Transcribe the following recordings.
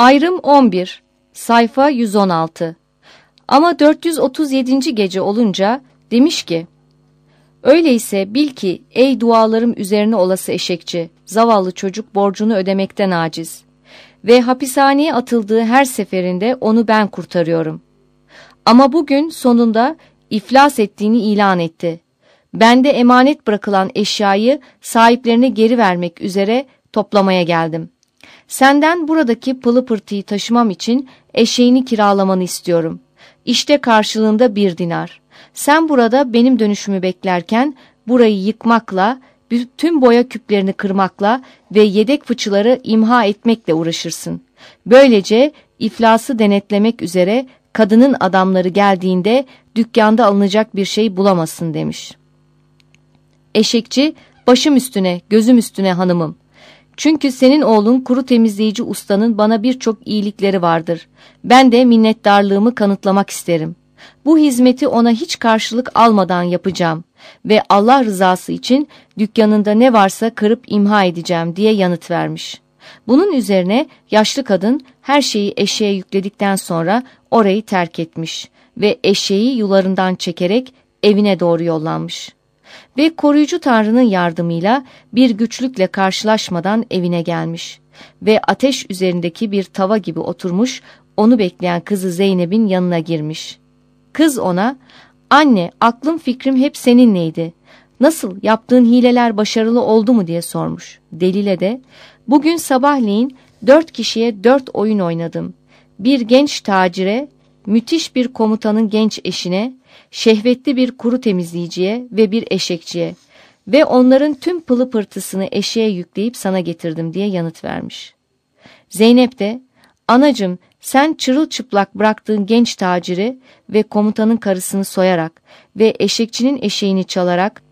Ayrım 11, sayfa 116. Ama 437. gece olunca demiş ki, öyleyse bil ki ey dualarım üzerine olası eşekçi, zavallı çocuk borcunu ödemekten aciz ve hapishaneye atıldığı her seferinde onu ben kurtarıyorum. Ama bugün sonunda iflas ettiğini ilan etti. Ben de emanet bırakılan eşyayı sahiplerine geri vermek üzere toplamaya geldim. Senden buradaki pılı pırtıyı taşımam için eşeğini kiralamanı istiyorum. İşte karşılığında 1 dinar. Sen burada benim dönüşümü beklerken burayı yıkmakla, bütün boya küplerini kırmakla ve yedek fıçıları imha etmekle uğraşırsın. Böylece iflası denetlemek üzere kadının adamları geldiğinde dükkanda alınacak bir şey bulamasın demiş. Eşekçi, başım üstüne, gözüm üstüne hanımım. Çünkü senin oğlun kuru temizleyici ustanın bana birçok iyilikleri vardır. Ben de minnettarlığımı kanıtlamak isterim. Bu hizmeti ona hiç karşılık almadan yapacağım ve Allah rızası için dükkanında ne varsa kırıp imha edeceğim diye yanıt vermiş. Bunun üzerine yaşlı kadın her şeyi eşeğe yükledikten sonra orayı terk etmiş ve eşeği yularından çekerek evine doğru yollanmış. Ve koruyucu Tanrı'nın yardımıyla bir güçlükle karşılaşmadan evine gelmiş ve ateş üzerindeki bir tava gibi oturmuş, onu bekleyen kızı Zeynep'in yanına girmiş. Kız ona, anne aklım fikrim hep seninleydi. Nasıl, yaptığın hileler başarılı oldu mu diye sormuş. Delile de, bugün sabahleyin 4 kişiye 4 oyun oynadım. Bir genç tacire, müthiş bir komutanın genç eşine, şehvetli bir kuru temizleyiciye ve bir eşekçiye ve onların tüm pılı pırtısını eşeğe yükleyip sana getirdim diye yanıt vermiş. Zeynep de, anacığım sen çırılçıplak bıraktığın genç taciri ve komutanın karısını soyarak ve eşekçinin eşeğini çalarak,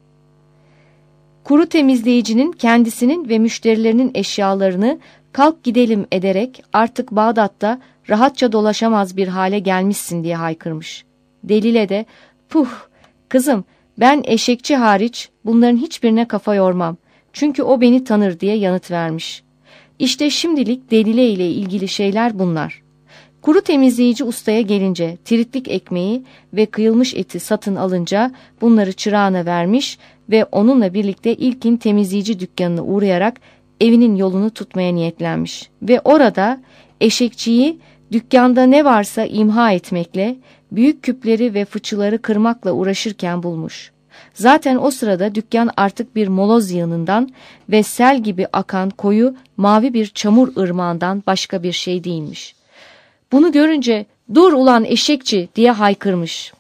kuru temizleyicinin kendisinin ve müşterilerinin eşyalarını kalk gidelim ederek artık Bağdat'ta rahatça dolaşamaz bir hale gelmişsin diye haykırmış. Delile de, puh kızım ben eşekçi hariç bunların hiçbirine kafa yormam. Çünkü o beni tanır diye yanıt vermiş. İşte şimdilik Delile ile ilgili şeyler bunlar. Kuru temizleyici ustaya gelince tiritlik ekmeği ve kıyılmış eti satın alınca bunları çırağına vermiş ve onunla birlikte ilkin temizleyici dükkanına uğrayarak evinin yolunu tutmaya niyetlenmiş. Ve orada eşekçiyi dükkanda ne varsa imha etmekle, büyük küpleri ve fıçıları kırmakla uğraşırken bulmuş. Zaten o sırada dükkan artık bir moloz yığınından ve sel gibi akan koyu mavi bir çamur ırmağından başka bir şey değilmiş. Bunu görünce dur ulan eşekçi diye haykırmış.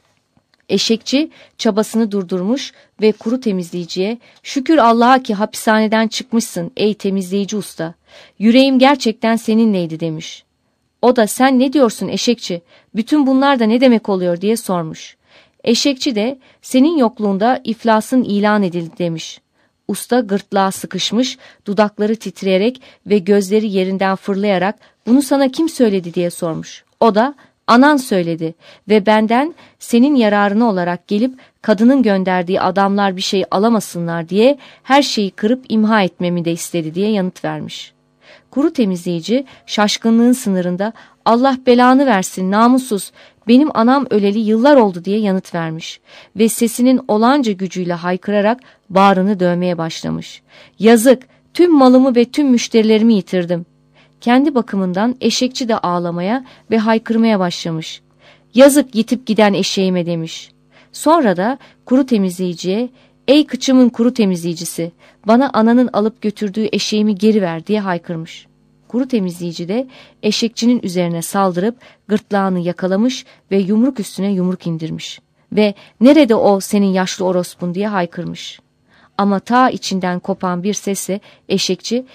Eşekçi çabasını durdurmuş ve kuru temizleyiciye şükür Allah'a ki hapishaneden çıkmışsın ey temizleyici usta. Yüreğim gerçekten seninleydi demiş. O da sen ne diyorsun eşekçi? Bütün bunlar da ne demek oluyor diye sormuş. Eşekçi de senin yokluğunda iflasın ilan edildi demiş. Usta gırtlağa sıkışmış, dudakları titreyerek ve gözleri yerinden fırlayarak bunu sana kim söyledi diye sormuş. O da anan söyledi ve benden senin yararına olarak gelip kadının gönderdiği adamlar bir şey alamasınlar diye her şeyi kırıp imha etmemi de istedi diye yanıt vermiş. Kuru temizleyici şaşkınlığın sınırında Allah belanı versin namussuz benim anam öleli yıllar oldu diye yanıt vermiş ve sesinin olanca gücüyle haykırarak bağrını dövmeye başlamış. Yazık tüm malımı ve tüm müşterilerimi yitirdim. Kendi bakımından eşekçi de ağlamaya ve haykırmaya başlamış. Yazık yitip giden eşeğime demiş. Sonra da kuru temizleyiciye ey kıçımın kuru temizleyicisi bana ananın alıp götürdüğü eşeğimi geri ver diye haykırmış. Kuru temizleyici de eşekçinin üzerine saldırıp gırtlağını yakalamış ve yumruk üstüne yumruk indirmiş. Ve nerede o senin yaşlı orospun diye haykırmış. Ama ta içinden kopan bir sesle eşekçi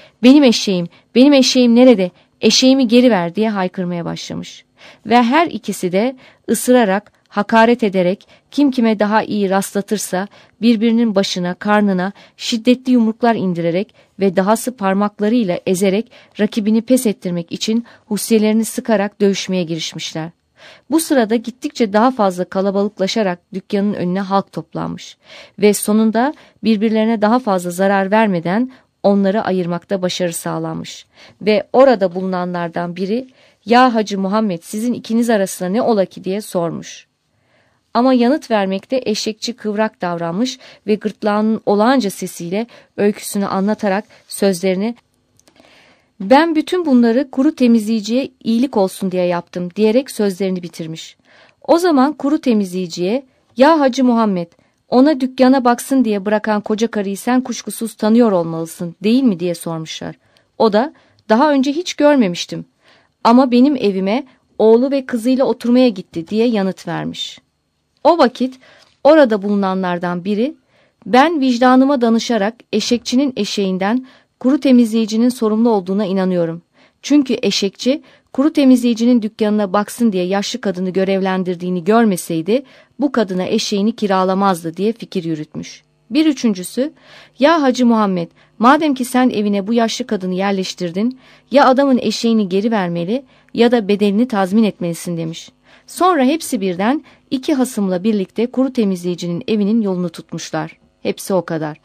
benim eşeğim nerede, eşeğimi geri ver diye haykırmaya başlamış. Ve her ikisi de ısırarak, hakaret ederek kim kime daha iyi rastlatırsa birbirinin başına, karnına şiddetli yumruklar indirerek ve dahası parmaklarıyla ezerek rakibini pes ettirmek için hussiyelerini sıkarak dövüşmeye girişmişler. Bu sırada gittikçe daha fazla kalabalıklaşarak dükkanın önüne halk toplanmış ve sonunda birbirlerine daha fazla zarar vermeden onları ayırmakta başarı sağlanmış ve orada bulunanlardan biri "Ya Hacı Muhammed, sizin ikiniz arasında ne ola ki?" diye sormuş. Ama yanıt vermekte eşekçi kıvrak davranmış ve gırtlağının olağanca sesiyle öyküsünü anlatarak sözlerini "Ben bütün bunları kuru temizleyiciye iyilik olsun diye yaptım" diyerek sözlerini bitirmiş. O zaman kuru temizleyiciye "Ya Hacı Muhammed, ona dükkana baksın diye bırakan koca karıyı sen kuşkusuz tanıyor olmalısın, değil mi?" diye sormuşlar. O da "Daha önce hiç görmemiştim ama benim evime oğlu ve kızıyla oturmaya gitti" diye yanıt vermiş. O vakit orada bulunanlardan biri "Ben vicdanıma danışarak eşekçinin eşeğinden kuru temizleyicinin sorumlu olduğuna inanıyorum. Çünkü eşekçi kuru temizleyicinin dükkanına baksın diye yaşlı kadını görevlendirdiğini görmeseydi bu kadına eşeğini kiralamazdı" diye fikir yürütmüş. Bir üçüncüsü "Ya Hacı Muhammed, madem ki sen evine bu yaşlı kadını yerleştirdin, ya adamın eşeğini geri vermeli ya da bedelini tazmin etmelisin" demiş. Sonra hepsi birden iki hasımla birlikte kuru temizleyicinin evinin yolunu tutmuşlar. Hepsi o kadar.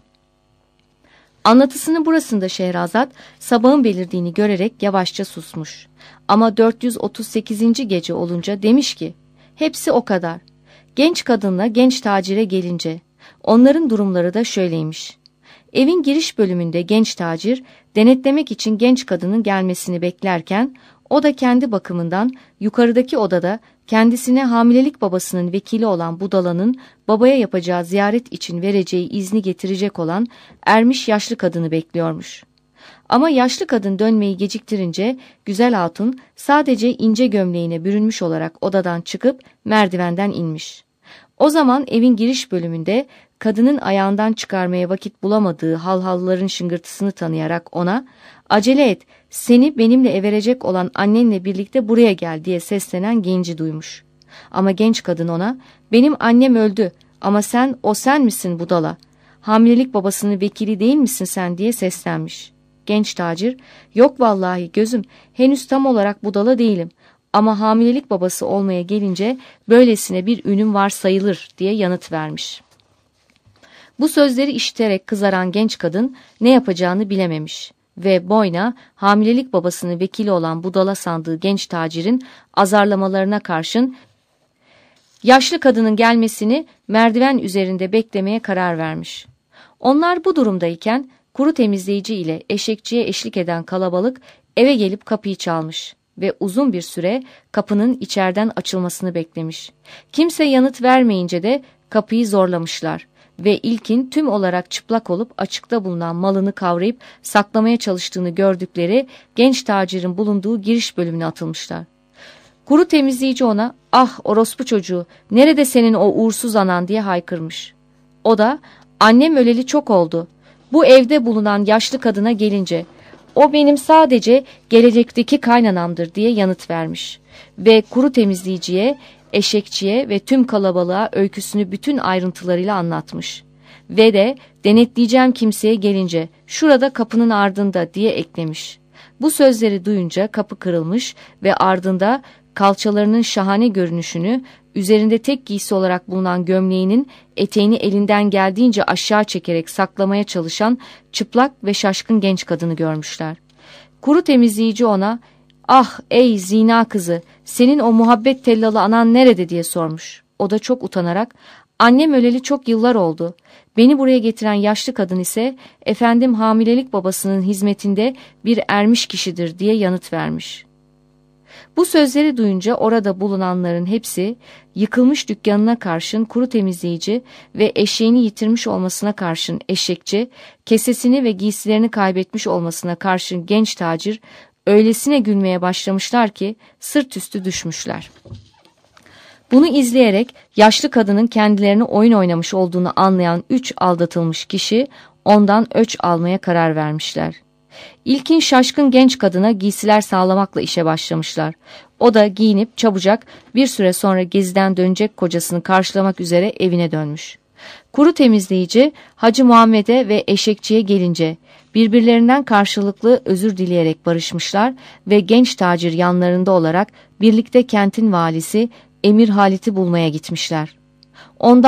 Anlatısının burasında Şehrazat sabahın belirdiğini görerek yavaşça susmuş. Ama 438. gece olunca demiş ki hepsi o kadar. Genç kadınla genç tacire gelince onların durumları da şöyleymiş. Evin giriş bölümünde genç tacir denetlemek için genç kadının gelmesini beklerken o da kendi bakımından yukarıdaki odada kendisine hamilelik babasının vekili olan budalanın babaya yapacağı ziyaret için vereceği izni getirecek olan ermiş yaşlı kadını bekliyormuş. Ama yaşlı kadın dönmeyi geciktirince güzel hatun sadece ince gömleğine bürünmüş olarak odadan çıkıp merdivenden inmiş. O zaman evin giriş bölümünde kadının ayağından çıkarmaya vakit bulamadığı halhalların şıngırtısını tanıyarak ona "Acele et, seni benimle everecek olan annenle birlikte buraya gel" diye seslenen genci duymuş. Ama genç kadın ona "Benim annem öldü ama sen misin budala? Hamilelik babasının vekili değil misin sen?" diye seslenmiş. Genç tacir "Yok vallahi gözüm, henüz tam olarak budala değilim ama hamilelik babası olmaya gelince böylesine bir ünüm var sayılır" diye yanıt vermiş. Bu sözleri işiterek kızaran genç kadın ne yapacağını bilememiş ve boyna hamilelik babasının vekili olan budala sandığı genç tacirin azarlamalarına karşın yaşlı kadının gelmesini merdiven üzerinde beklemeye karar vermiş. Onlar bu durumdayken kuru temizleyici ile eşekçiye eşlik eden kalabalık eve gelip kapıyı çalmış ve uzun bir süre kapının içeriden açılmasını beklemiş. Kimse yanıt vermeyince de kapıyı zorlamışlar ve ilkin tüm olarak çıplak olup açıkta bulunan malını kavrayıp saklamaya çalıştığını gördükleri genç tacirin bulunduğu giriş bölümüne atılmışlar. Kuru temizleyici ona "Ah orospu çocuğu, nerede senin o uğursuz anan?" diye haykırmış. O da "Annem öleli çok oldu. Bu evde bulunan yaşlı kadına gelince o benim sadece gelecekteki kaynanamdır" diye yanıt vermiş. Ve kuru temizleyiciye, eşekçiye ve tüm kalabalığa öyküsünü bütün ayrıntılarıyla anlatmış. Ve de "Denetleyeceğim kimseye gelince şurada kapının ardında" diye eklemiş. Bu sözleri duyunca kapı kırılmış ve ardında kalçalarının şahane görünüşünü, üzerinde tek giysi olarak bulunan gömleğinin eteğini elinden geldiğince aşağı çekerek saklamaya çalışan çıplak ve şaşkın genç kadını görmüşler. Kuru temizleyici ona "Ah ey zina kızı, senin o muhabbet tellalı anan nerede?" diye sormuş. O da çok utanarak "Annem öleli çok yıllar oldu. Beni buraya getiren yaşlı kadın ise efendim hamilelik babasının hizmetinde bir ermiş kişidir" diye yanıt vermiş. Bu sözleri duyunca orada bulunanların hepsi yıkılmış dükkanına karşın kuru temizleyici ve eşeğini yitirmiş olmasına karşın eşekçi, kesesini ve giysilerini kaybetmiş olmasına karşın genç tacir öylesine gülmeye başlamışlar ki sırt üstü düşmüşler. Bunu izleyerek yaşlı kadının kendilerine oyun oynamış olduğunu anlayan 3 aldatılmış kişi ondan öç almaya karar vermişler. İlkin şaşkın genç kadına giysiler sağlamakla işe başlamışlar. O da giyinip çabucak bir süre sonra geziden dönecek kocasını karşılamak üzere evine dönmüş. Kuru temizleyici Hacı Muhammed'e ve eşekçiye gelince birbirlerinden karşılıklı özür dileyerek barışmışlar ve genç tacir yanlarında olarak birlikte kentin valisi Emir Halit'i bulmaya gitmişler. Ondan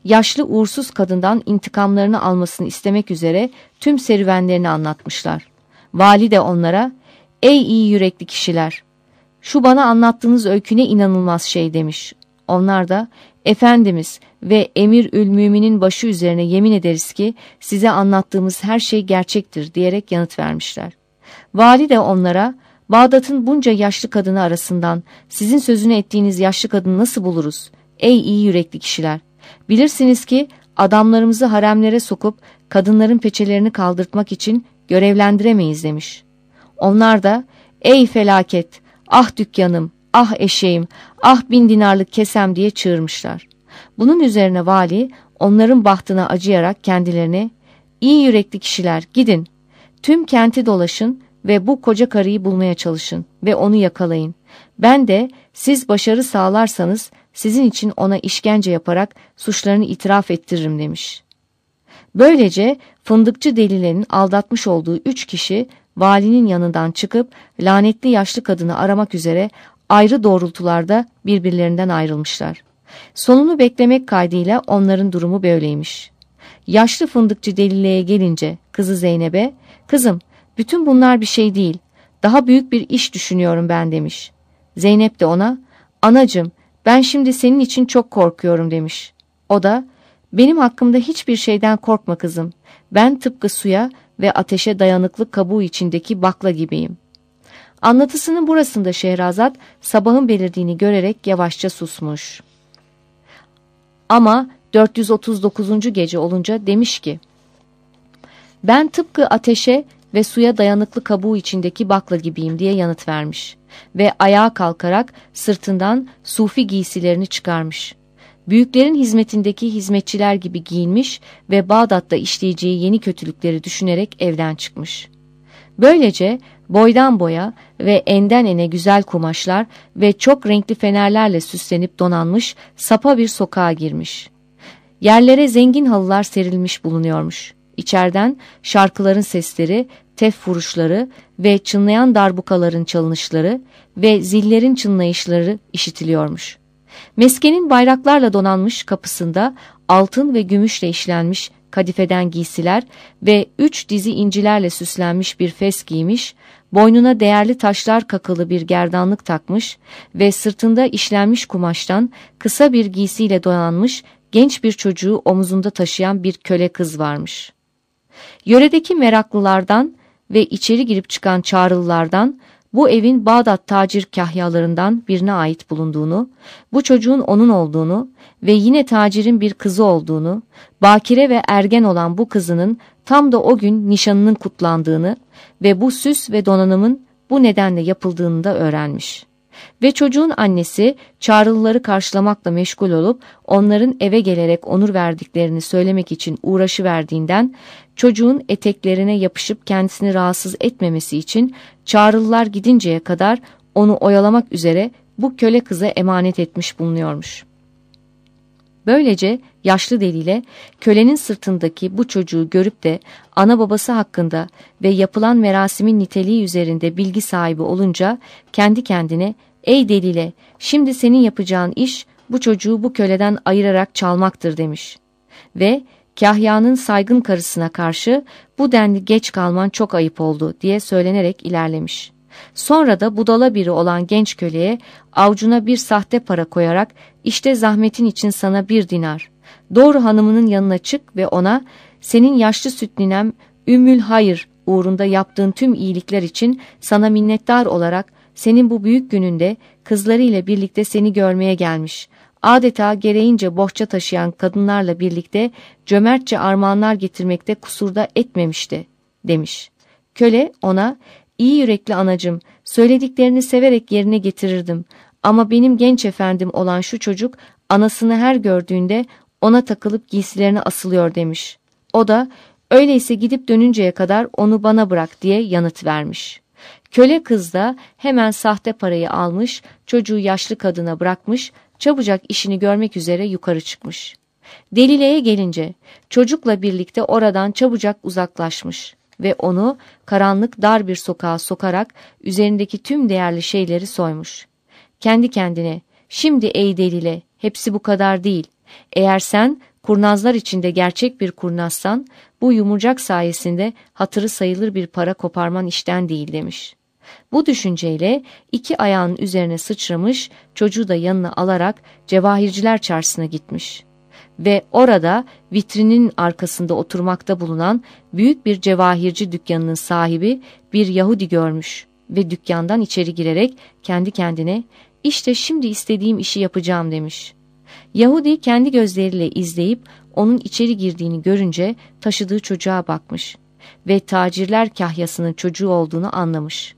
yaşlı uğursuz kadından intikamlarını almasını istemek üzere tüm serüvenlerini anlatmışlar. Vali de onlara, "Ey iyi yürekli kişiler, şu bana anlattığınız öykü ne inanılmaz şey," demiş. Onlar da, "Efendimiz ve Emir-ül-Mümin'in başı üzerine yemin ederiz ki size anlattığımız her şey gerçektir," diyerek yanıt vermişler. Vali de onlara, "Bağdat'ın bunca yaşlı kadını arasından sizin sözünü ettiğiniz yaşlı kadını nasıl buluruz? Ey iyi yürekli kişiler! Bilirsiniz ki adamlarımızı haremlere sokup kadınların peçelerini kaldırtmak için görevlendiremeyiz," demiş. Onlar da, "Ey felaket! Ah dükkanım! Ah eşeğim! Ah 1000 dinarlık kesem," diye çığırmışlar. Bunun üzerine vali onların bahtına acıyarak kendilerine, "İyi yürekli kişiler, gidin. Tüm kenti dolaşın ve bu koca karıyı bulmaya çalışın ve onu yakalayın. Ben de siz başarı sağlarsanız sizin için ona işkence yaparak suçlarını itiraf ettiririm," demiş. Böylece fındıkçı delilerin aldatmış olduğu 3 kişi valinin yanından çıkıp lanetli yaşlı kadını aramak üzere ayrı doğrultularda birbirlerinden ayrılmışlar. Sonunu beklemek kaydıyla onların durumu böyleymiş. Yaşlı fındıkçı Delile'ye gelince kızı Zeynep'e, "Kızım, bütün bunlar bir şey değil. Daha büyük bir iş düşünüyorum ben," demiş. Zeynep de ona, "Anacığım, ben şimdi senin için çok korkuyorum," demiş. O da, "Benim hakkımda hiçbir şeyden korkma kızım. Ben tıpkı suya ve ateşe dayanıklı kabuğu içindeki bakla gibiyim." Anlatısının burasında Şehrazat sabahın belirdiğini görerek yavaşça susmuş. Ama 439. gece olunca demiş ki, "Ben tıpkı ateşe ve suya dayanıklı kabuğu içindeki bakla gibiyim," diye yanıt vermiş ve ayağa kalkarak sırtından sufi giysilerini çıkarmış. Büyüklerin hizmetindeki hizmetçiler gibi giyinmiş ve Bağdat'ta işleyeceği yeni kötülükleri düşünerek evden çıkmış. Böylece boydan boya ve enden ene güzel kumaşlar ve çok renkli fenerlerle süslenip donanmış sapa bir sokağa girmiş. Yerlere zengin halılar serilmiş bulunuyormuş. İçeriden şarkıların sesleri, tef vuruşları ve çınlayan darbukaların çalınışları ve zillerin çınlayışları işitiliyormuş. Meskenin bayraklarla donanmış kapısında altın ve gümüşle işlenmiş kadifeden giysiler ve 3 dizi incilerle süslenmiş bir fes giymiş, boynuna değerli taşlar kakılı bir gerdanlık takmış ve sırtında işlenmiş kumaştan kısa bir giysiyle donanmış genç bir çocuğu omuzunda taşıyan bir köle kız varmış. Yöredeki meraklılardan ve içeri girip çıkan çağrılılardan bu evin Bağdat tacir kahyalarından birine ait bulunduğunu, bu çocuğun onun olduğunu ve yine tacirin bir kızı olduğunu, bakire ve ergen olan bu kızının tam da o gün nişanının kutlandığını ve bu süs ve donanımın bu nedenle yapıldığını da öğrenmiş. Ve çocuğun annesi çağrılıları karşılamakla meşgul olup onların eve gelerek onur verdiklerini söylemek için uğraşıverdiğinden çocuğun eteklerine yapışıp kendisini rahatsız etmemesi için çağrılılar gidinceye kadar onu oyalamak üzere bu köle kıza emanet etmiş bulunuyormuş. Böylece yaşlı Delile kölenin sırtındaki bu çocuğu görüp de ana babası hakkında ve yapılan merasimin niteliği üzerinde bilgi sahibi olunca kendi kendine, "Ey Delile, şimdi senin yapacağın iş bu çocuğu bu köleden ayırarak çalmaktır," demiş. Ve kahyanın saygın karısına karşı "Bu denli geç kalman çok ayıp oldu," diye söylenerek ilerlemiş. Sonra da budala biri olan genç köleye avucuna bir sahte para koyarak "İşte zahmetin için sana 1 dinar. Doğru hanımının yanına çık ve ona senin yaşlı süt ninem Ümmül Hayır uğrunda yaptığın tüm iyilikler için sana minnettar olarak senin bu büyük gününde kızlarıyla birlikte seni görmeye gelmiş. Adeta gereğince bohça taşıyan kadınlarla birlikte cömertçe armağanlar getirmekte kusurda etmemişti," demiş. Köle ona, "İyi yürekli anacığım, söylediklerini severek yerine getirirdim. Ama benim genç efendim olan şu çocuk anasını her gördüğünde ona takılıp giysilerine asılıyor," demiş. O da, "Öyleyse gidip dönünceye kadar onu bana bırak," diye yanıt vermiş. Köle kız da hemen sahte parayı almış, çocuğu yaşlı kadına bırakmış, çabucak işini görmek üzere yukarı çıkmış. Delile'ye gelince çocukla birlikte oradan çabucak uzaklaşmış ve onu karanlık dar bir sokağa sokarak üzerindeki tüm değerli şeyleri soymuş. Kendi kendine, Şimdi ey delile, hepsi bu kadar değil. Eğer sen kurnazlar içinde gerçek bir kurnazsan, bu yumurcak sayesinde hatırı sayılır bir para koparman işten değil demiş. Bu düşünceyle iki ayağının üzerine sıçramış, çocuğu da yanına alarak Cevahirciler Çarşısı'na gitmiş. Ve orada vitrinin arkasında oturmakta bulunan büyük bir cevahirci dükkanının sahibi bir Yahudi görmüş ve dükkandan içeri girerek kendi kendine "İşte şimdi istediğim işi yapacağım" demiş. Yahudi kendi gözleriyle izleyip onun içeri girdiğini görünce taşıdığı çocuğa bakmış ve tacirler kahyasının çocuğu olduğunu anlamış.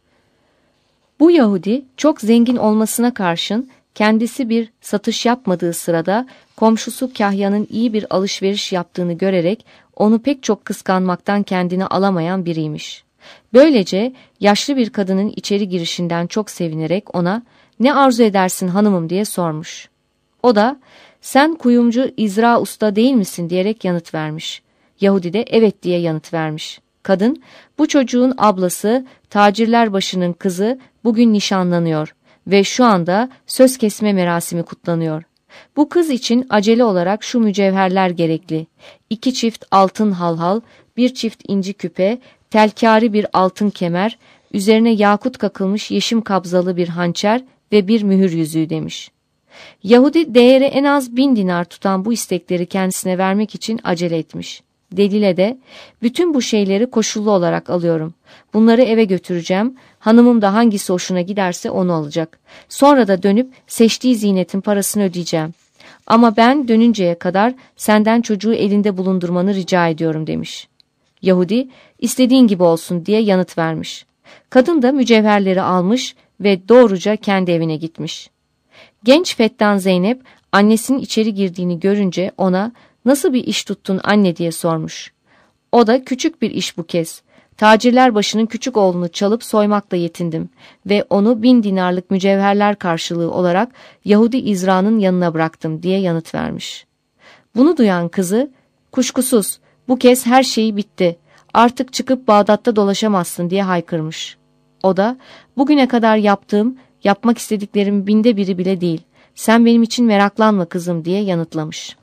Bu Yahudi çok zengin olmasına karşın kendisi bir satış yapmadığı sırada komşusu kahyanın iyi bir alışveriş yaptığını görerek onu pek çok kıskanmaktan kendini alamayan biriymiş. Böylece yaşlı bir kadının içeri girişinden çok sevinerek ona "Ne arzu edersin hanımım?" diye sormuş. O da "Sen kuyumcu İzra Usta değil misin?" diyerek yanıt vermiş. Yahudi de "Evet" diye yanıt vermiş. Kadın, "Bu çocuğun ablası, tacirler başının kızı bugün nişanlanıyor ve şu anda söz kesme merasimi kutlanıyor. Bu kız için acele olarak şu mücevherler gerekli: 2 çift altın halhal, 1 çift inci küpe, telkari bir altın kemer, üzerine yakut kakılmış yeşim kabzalı bir hançer ve bir mühür yüzüğü" demiş. Yahudi değeri en az 1000 dinar tutan bu istekleri kendisine vermek için acele etmiş. Delile de "Bütün bu şeyleri koşullu olarak alıyorum. Bunları eve götüreceğim. Hanımım da hangisi hoşuna giderse onu alacak. Sonra da dönüp seçtiği ziynetin parasını ödeyeceğim. Ama ben dönünceye kadar senden çocuğu elinde bulundurmanı rica ediyorum" demiş. Yahudi "İstediğin gibi olsun" diye yanıt vermiş. Kadın da mücevherleri almış ve doğruca kendi evine gitmiş. Genç Fettan Zeynep annesinin içeri girdiğini görünce ona "Nasıl bir iş tuttun anne?" diye sormuş. O da "Küçük bir iş bu kez. Tacirler başının küçük oğlunu çalıp soymakla yetindim ve onu 1000 dinarlık mücevherler karşılığı olarak Yahudi İzra'nın yanına bıraktım" diye yanıt vermiş. Bunu duyan kızı "Kuşkusuz bu kez her şey bitti. Artık çıkıp Bağdat'ta dolaşamazsın" diye haykırmış. O da "Bugüne kadar yapmak istediklerim 1000'de biri bile değil. Sen benim için meraklanma kızım" diye yanıtlamış.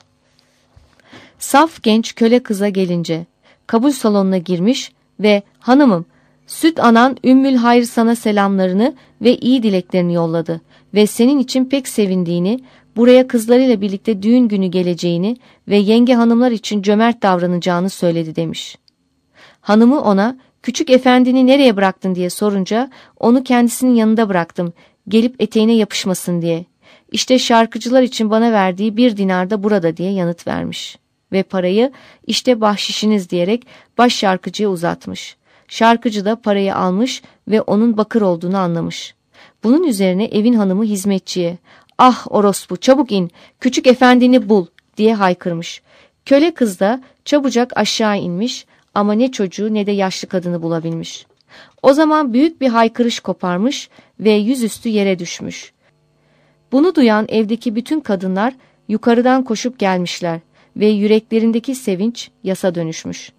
Saf genç köle kıza gelince kabul salonuna girmiş ve "Hanımım, süt anan Ümmül Hayr sana selamlarını ve iyi dileklerini yolladı ve senin için pek sevindiğini, buraya kızlarıyla birlikte düğün günü geleceğini ve yenge hanımlar için cömert davranacağını söyledi" demiş. Hanımı ona "Küçük efendini nereye bıraktın?" diye sorunca "Onu kendisinin yanında bıraktım, gelip eteğine yapışmasın diye. İşte şarkıcılar için bana verdiği 1 dinar da burada" diye yanıt vermiş. Ve parayı "İşte bahşişiniz" diyerek baş şarkıcıya uzatmış. Şarkıcı da parayı almış ve onun bakır olduğunu anlamış. Bunun üzerine evin hanımı hizmetçiye "Ah orospu, çabuk in, küçük efendini bul" diye haykırmış. Köle kız da çabucak aşağı inmiş ama ne çocuğu ne de yaşlı kadını bulabilmiş. O zaman büyük bir haykırış koparmış ve yüzüstü yere düşmüş. Bunu duyan evdeki bütün kadınlar yukarıdan koşup gelmişler ve yüreklerindeki sevinç yasa dönüşmüş.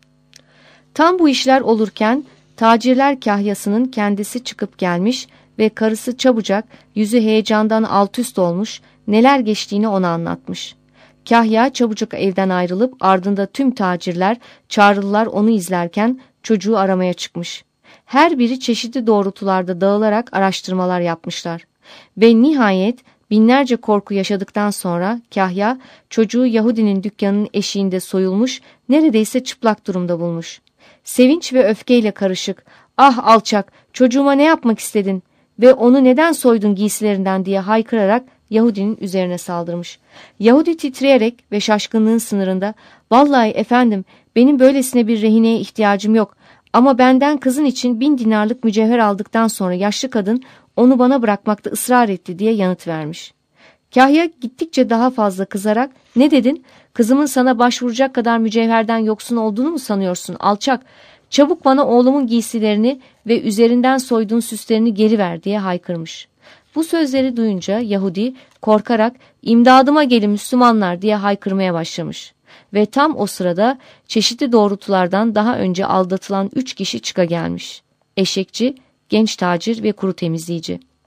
Tam bu işler olurken tacirler kahyasının kendisi çıkıp gelmiş ve karısı çabucak yüzü heyecandan alt üst olmuş, neler geçtiğini ona anlatmış. Kahya çabucak evden ayrılıp ardında tüm tacirler, çağrılılar onu izlerken çocuğu aramaya çıkmış. Her biri çeşitli doğrultularda dağılarak araştırmalar yapmışlar. Ve nihayet binlerce korku yaşadıktan sonra Kahya çocuğu Yahudinin dükkanının eşiğinde soyulmuş, neredeyse çıplak durumda bulmuş. Sevinç ve öfkeyle karışık "Ah alçak, çocuğuma ne yapmak istedin ve onu neden soydun giysilerinden?" diye haykırarak Yahudinin üzerine saldırmış. Yahudi titreyerek ve şaşkınlığın sınırında "Vallahi efendim, benim böylesine bir rehineye ihtiyacım yok. Ama benden kızın için 1000 dinarlık mücevher aldıktan sonra yaşlı kadın onu bana bırakmakta ısrar etti" diye yanıt vermiş. Kahya gittikçe daha fazla kızarak "Ne dedin? Kızımın sana başvuracak kadar mücevherden yoksun olduğunu mu sanıyorsun alçak? Çabuk bana oğlumun giysilerini ve üzerinden soyduğun süslerini geri ver" diye haykırmış. Bu sözleri duyunca Yahudi korkarak "İmdadıma gelin Müslümanlar" diye haykırmaya başlamış. Ve tam o sırada çeşitli doğrultulardan daha önce aldatılan 3 kişi çıka gelmiş. Eşekçi, genç tacir ve kuru temizleyici.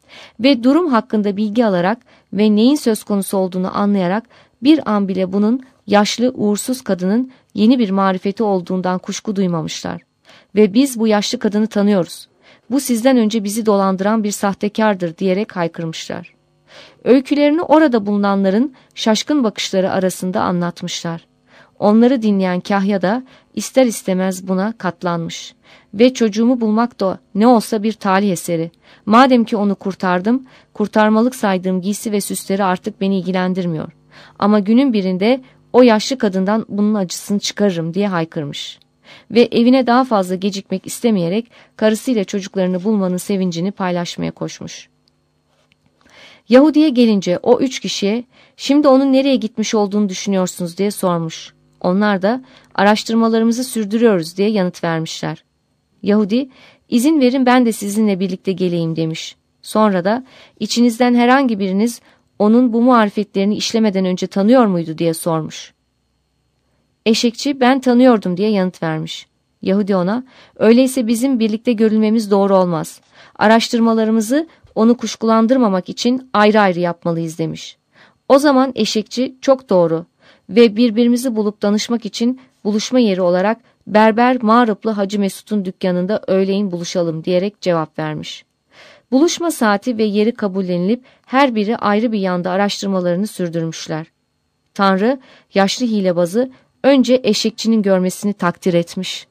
Ve durum hakkında bilgi alarak ve neyin söz konusu olduğunu anlayarak bir an bile bunun yaşlı uğursuz kadının yeni bir marifeti olduğundan kuşku duymamışlar. Ve biz bu yaşlı kadını tanıyoruz. Bu sizden önce bizi dolandıran bir sahtekardır diyerek haykırmışlar. Öykülerini orada bulunanların şaşkın bakışları arasında anlatmışlar. Onları dinleyen Kahya da ister istemez buna katlanmış. Ve çocuğumu bulmak da ne olsa bir talih eseri. Madem ki onu kurtardım, kurtarmalık saydığım giysi ve süsleri artık beni ilgilendirmiyor. Ama günün birinde o yaşlı kadından bunun acısını çıkarırım diye haykırmış. Ve evine daha fazla gecikmek istemeyerek karısıyla çocuklarını bulmanın sevincini paylaşmaya koşmuş. Yahudi'ye gelince o 3 kişiye şimdi onun nereye gitmiş olduğunu düşünüyorsunuz diye sormuş. Onlar da araştırmalarımızı sürdürüyoruz diye yanıt vermişler. Yahudi, izin verin ben de sizinle birlikte geleyim demiş. Sonra da içinizden herhangi biriniz onun bu marifetlerini işlemeden önce tanıyor muydu diye sormuş. Eşekçi ben tanıyordum diye yanıt vermiş. Yahudi ona öyleyse bizim birlikte görülmemiz doğru olmaz. Araştırmalarımızı onu kuşkulandırmamak için ayrı ayrı yapmalıyız demiş. O zaman eşekçi çok doğru ve birbirimizi bulup danışmak için buluşma yeri olarak Berber Mağrıplı Hacı Mesut'un dükkanında öğleyin buluşalım diyerek cevap vermiş. Buluşma saati ve yeri kabullenilip her biri ayrı bir yanda araştırmalarını sürdürmüşler. Tanrı yaşlı hilebazı önce eşekçinin görmesini takdir etmiş.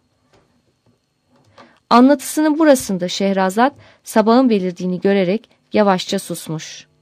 Anlatısının burasında Şehrazat sabahın belirdiğini görerek yavaşça susmuş.